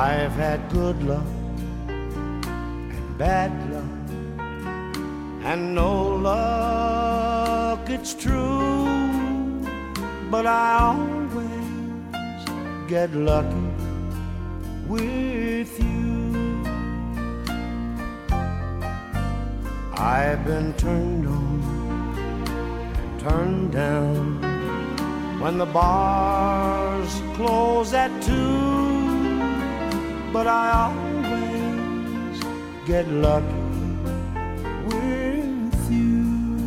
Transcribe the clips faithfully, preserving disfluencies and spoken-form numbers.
I've had good luck and bad luck, and no luck, it's true, but I always get lucky with you. I've been turned on and turned down when the bars close at two, but I always get lucky with you.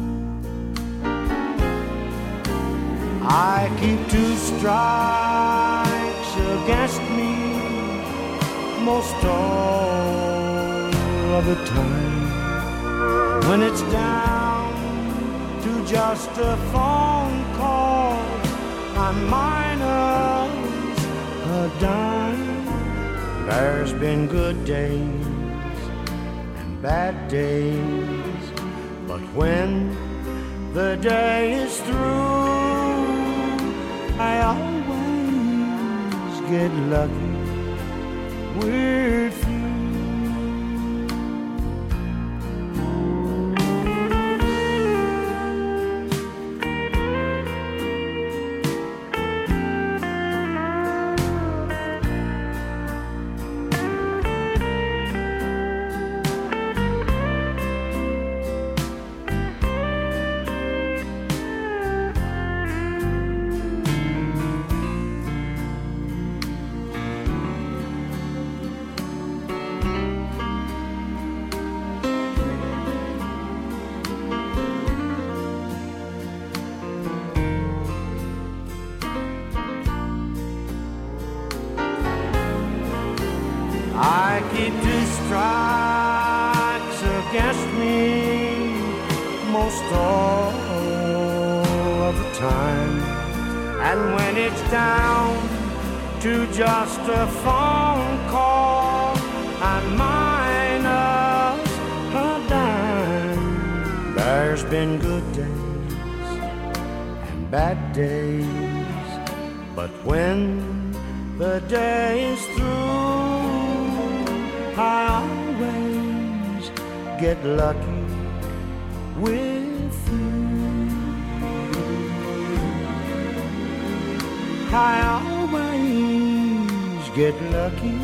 I keep two strikes against me most all of the time. When it's down to just a phone call, I'm minus a dime. There's been good days and bad days, but when the day is through, I always get lucky with you. I keep two strikes against me most all of the time, and when it's down to just a phone call, I'm minus a dime. There's been good days and bad days, but when the day is through, I always get lucky with you. I always get lucky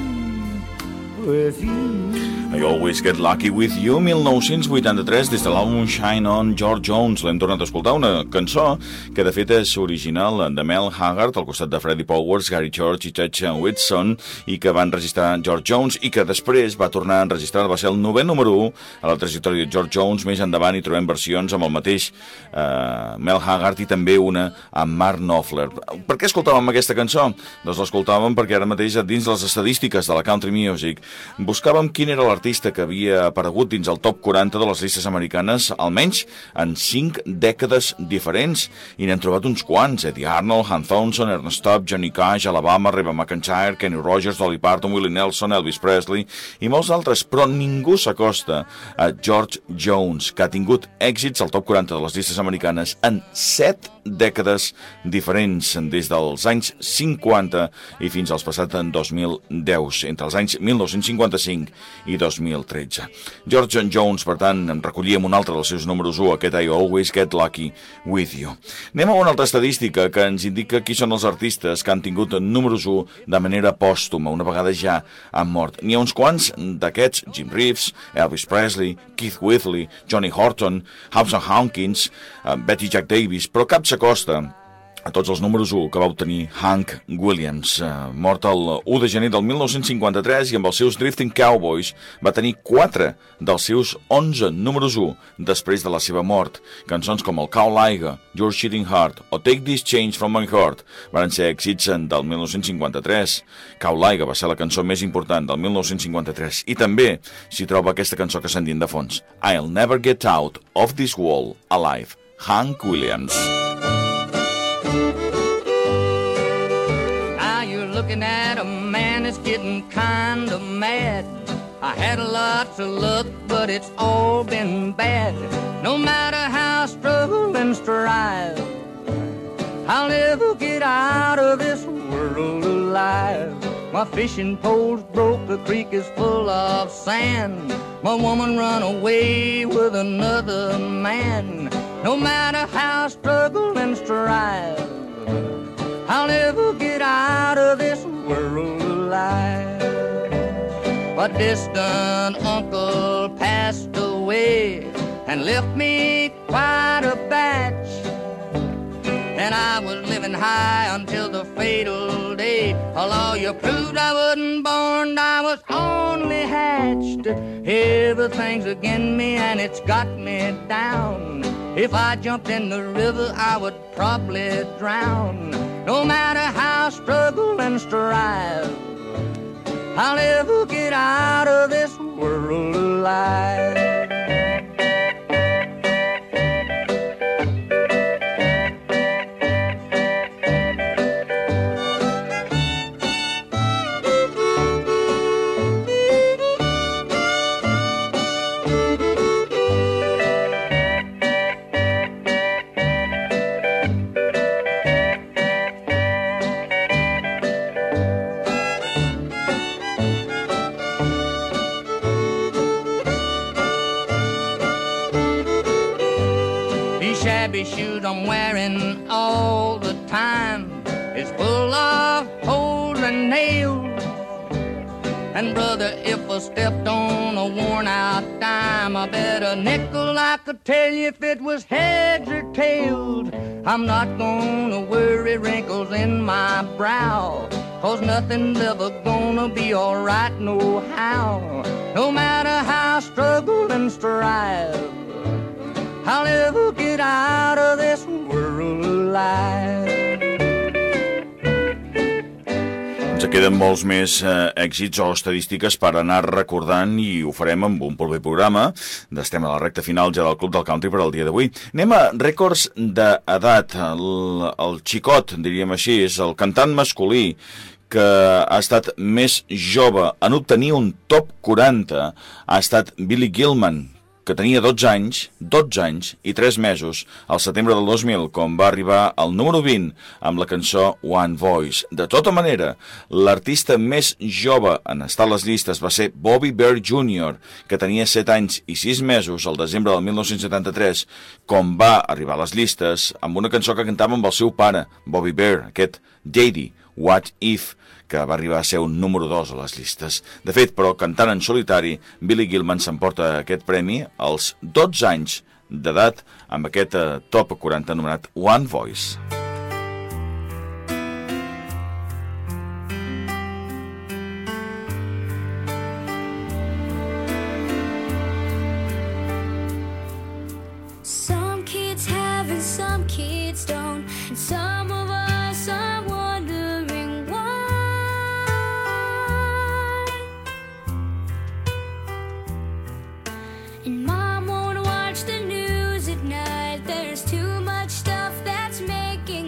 with you. I Always Get Lucky With You, mil nou-cents vuitanta-tres, des de l'àlbum Shine On, George Jones. L'hem tornat a escoltar, una cançó que de fet és original de Mel Haggard, al costat de Freddie Powers, Gary George i Chet Whitson, i que van registrar George Jones, i que després va tornar a enregistrar, va ser el novè número u a la trajectòria de George Jones. Més endavant hi trobem versions amb el mateix eh, Mel Haggard i també una amb Mark Knopfler. Per què escoltàvem aquesta cançó? Doncs l'escoltàvem perquè ara mateix dins les estadístiques de la country music buscàvem quin era l'artista que havia aparegut dins el top quaranta de les llistes americanes, almenys en cinc dècades diferents, i n'hem trobat uns quants: Eddie Arnold, Hank Thompson, Ernest Tubb, Johnny Cash, Alabama, Reba McEntire, Kenny Rogers, Dolly Parton, Willie Nelson, Elvis Presley i molts altres, però ningú s'acosta a George Jones, que ha tingut èxits al top quaranta de les llistes americanes en set dècades diferents, des dels anys cinquanta i fins als passats en dos mil deu, entre els anys mil nou-cents cinquanta-cinc i dos mil tretze. George Jones, per tant, en recollíem un altre dels seus números u, aquest I Always Get Lucky With You. Anem a una altra estadística que ens indica qui són els artistes que han tingut números u de manera pòstuma, una vegada ja han mort. N'hi ha uns quants d'aquests: Jim Reeves, Elvis Presley, Keith Whitley, Johnny Horton, Hobson Hawkins, Betty Jack Davis, però cap s'acosta a tots els números u que va obtenir Hank Williams, eh, mort el u de gener del mil nou-cents cinquanta-tres, i amb els seus Drifting Cowboys va tenir quatre dels seus onze números u després de la seva mort. Cançons com el Cow Liger, Your Cheating Heart o Take This Change From My Heart van ser èxits del mil nou-cents cinquanta-tres. Cow Liger va ser la cançó més important del mil nou-cents cinquanta-tres, i també s'hi troba aquesta cançó que sentint de fons, I'll Never Get Out of This Wall Alive, Hank Williams. Now you're looking at a man that's getting kind of mad. I had a lot to look, but it's all been bad. No matter how I struggle and strive, I'll never get out of this world alive. My fishing pole's broke, the creek is full of sand. My woman run away with another man. No matter how I struggle and strive, I'll never get out of this world alive. My distant uncle passed away and left me quite a batch. And I was living high until the fatal day. A lawyer proved I wasn't born, I was only hatched. Everything's against me and it's got me down. If I jumped in the river, I would probably drown. No matter how I struggle and strive, I'll never get out of this world alive. Shabby shoes I'm wearing all the time is full of holes and nails. And brother, if I stepped on a worn out dime, I bet a nickel I could tell you if it was heads or tails. I'm not gonna worry wrinkles in my brow, 'cause nothing's ever gonna be alright no how. No matter how I struggle and strive, I'll never get out of this world alive. Ens queden molts més eh, èxits o estadístiques per anar recordant i ho farem amb un proper programa. Estem a la recta final ja del Club del Country per al dia d'avui. Anem a rècords d'edat. El, el xicot, diríem així, és el cantant masculí que ha estat més jove en obtenir un top quaranta. Ha estat Billy Gilman, que tenia dotze anys, dotze anys i tres mesos, al setembre del dos mil, quan va arribar al número vint amb la cançó One Voice. De tota manera, l'artista més jove en estar a les llistes va ser Bobby Bare júnior, que tenia set anys i sis mesos al desembre del mil nou-cents setanta-tres, quan va arribar a les llistes amb una cançó que cantava amb el seu pare, Bobby Bare, aquest Daddy, What If, que va arribar a ser un número dos a les llistes. De fet, però, cantant en solitari, Billy Gilman s'emporta aquest premi als dotze anys d'edat amb aquest uh, top quaranta anomenat One Voice. Some kids have and some kids don't, and some of us are wondering why. And mom won't watch the news at night. There's too much stuff that's making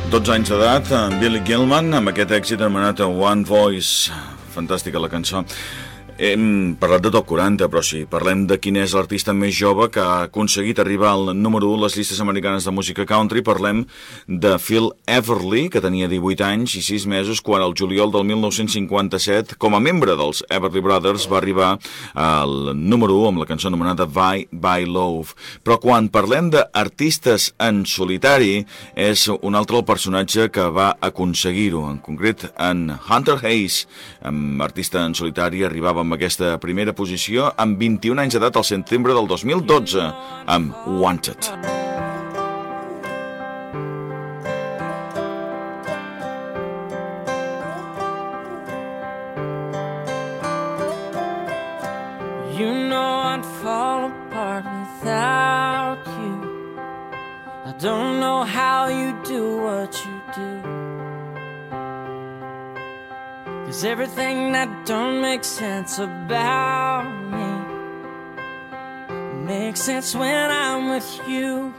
dotze anys d'edat, en Billy Gilman, amb aquest èxit anomenat One Voice. Fantàstica la cançó. Hem parlat de top quaranta, però sí, parlem de quin és l'artista més jove que ha aconseguit arribar al número u a les llistes americanes de música country. Parlem de Phil Everly, que tenia divuit anys i sis mesos quan el juliol del mil nou-cents cinquanta-set, com a membre dels Everly Brothers, va arribar al número u amb la cançó anomenada Bye Bye Love. Però quan parlem d'artistes en solitari, és un altre el personatge que va aconseguir-ho. En concret, en Hunter Hayes, amb artista en solitari, arribava amb aquesta primera posició amb vint-i-un anys d'edat al setembre del dos mil dotze amb Wanted. You know I'd fall apart without you. I don't know how you do what you do. 'Cause everything that don't make sense about me makes sense when I'm with you.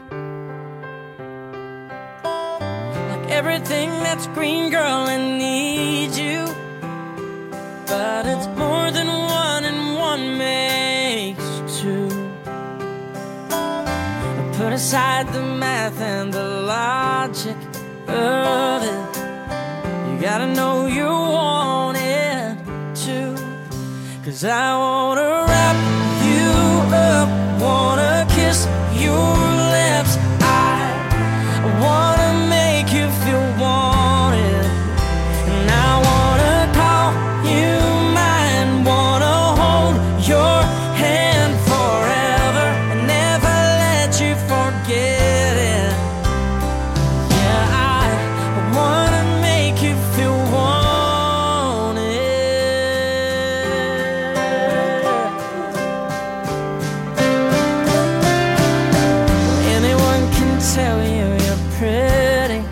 Like everything that's green, girl, I need you. But it's more than one and one makes two. Put aside the math and the logic of it. You gotta know you want it too. 'Cause I wanna wrap you up, wanna kiss your lips. I wanna make you feel wanted. And I wanna call you mine, wanna hold your hand forever and never let you forget it. Yeah, I wanna make you feel wanted. Anyone can tell you you're pretty,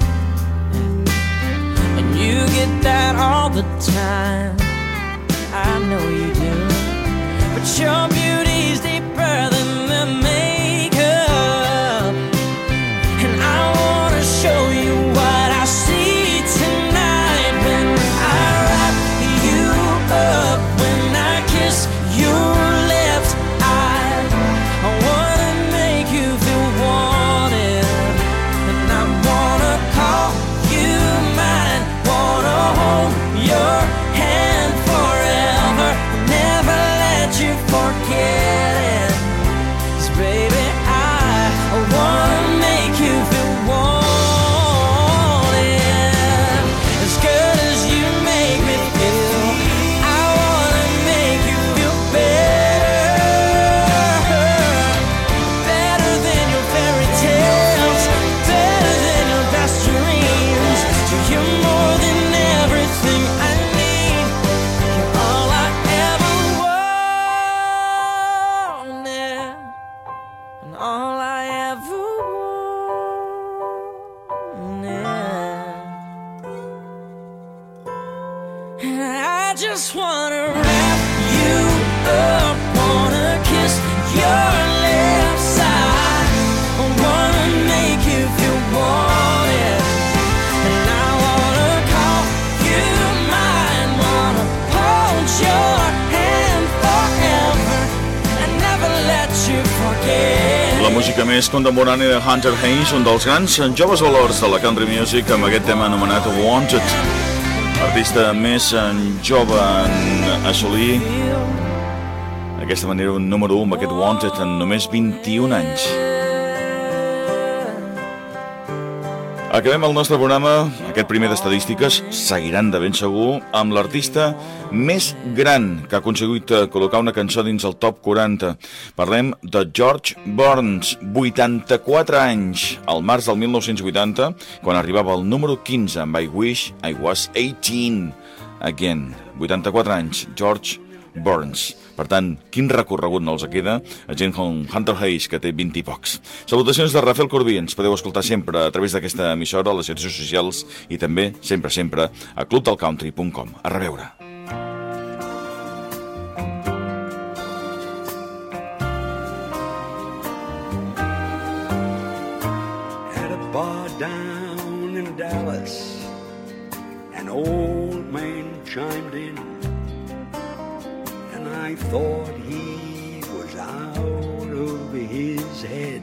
and you get that all the time. I know you do, but your beauty's deeper than the makeup. And I wanna show you what I see tonight when I wrap you up, when I kiss your lips. I, I wanna make you feel wanted, and I wanna call you mine, wanna hold your hand forever, never let you forget it. 'Cause baby, I, I wanna make you feel wanted, as good as you make me feel. I wanna make you feel better, better than your fairy tales, better than your best dreams. You're more than everything I need. You're all I ever wanted, and all I ever wanted. And I just wanna wrap you up, wanna kiss your lips. I wanna make you feel wanted, and I wanna call you mine, wanna hold your hand forever and never let you forget. La música més contemporània de Hunter Hayes, un dels grans joves valors de la country music, amb aquest tema anomenat Wanted. Artista més jove en assolir d'aquesta manera un número u amb aquest Wanted en només vint-i-un anys. Acabem el nostre programa, aquest primer d'estadístiques, seguiran de ben segur, amb l'artista més gran que ha aconseguit col·locar una cançó dins el top quaranta. Parlem de George Burns, vuitanta-quatre anys, al març del mil nou-cents vuitanta, quan arribava al número quinze amb I Wish I Was eighteen Again. vuitanta-quatre anys, George Burns. Per tant, quin recorregut no els queda a gent com Hunter Hayes, que té vint i pocs. Salutacions de Rafael Corbí. Ens podeu escoltar sempre a través d'aquesta emissora, a les xarxes socials i també, sempre, sempre, a club del country punt com. A reveure. At a bar down in Alice, an old man chimed in, and I thought he was out of his head.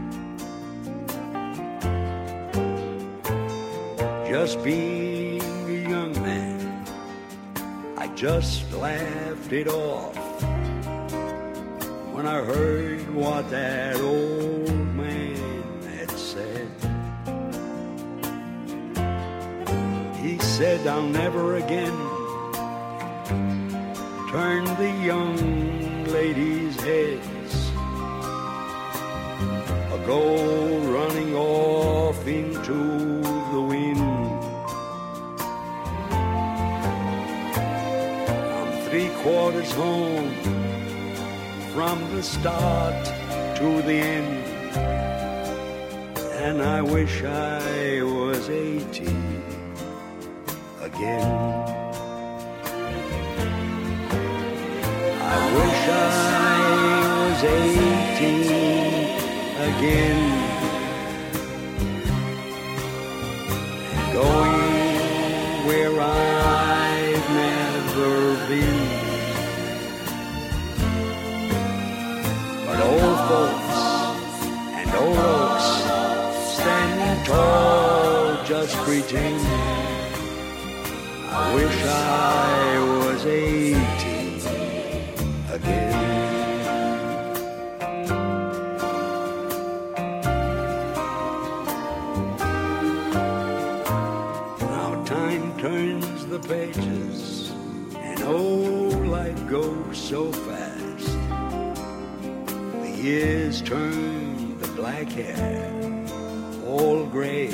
Just being a young man, I just laughed it off when I heard what that old man had said. He said, I'll never again turn the young ladies' heads or go running off into the wind. I'm three quarters home from the start to the end, and I wish I was eighteen again. I wish I was eighteen again, and going where I've never been. But old folks and old oaks standing tall just pretend. I wish I was eighteen again. Now time turns the pages, and oh, life goes so fast. The years turn the black hair all gray.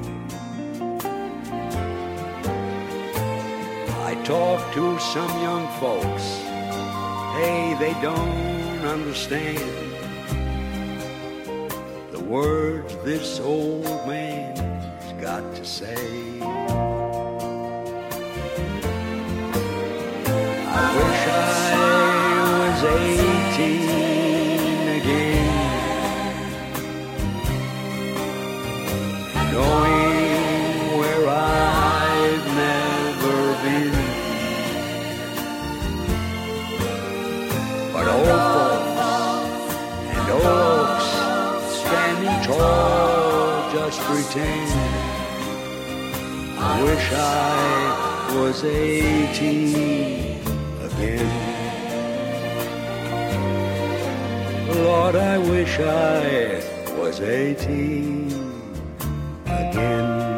I talk to some young folks, hey, they don't understand the words this old man's got to say. I wish I was eighteen again, going where I've never been. But old folks and old oaks standing tall just pretend. I wish I was eighteen again. Lord, I wish I was eighteen again.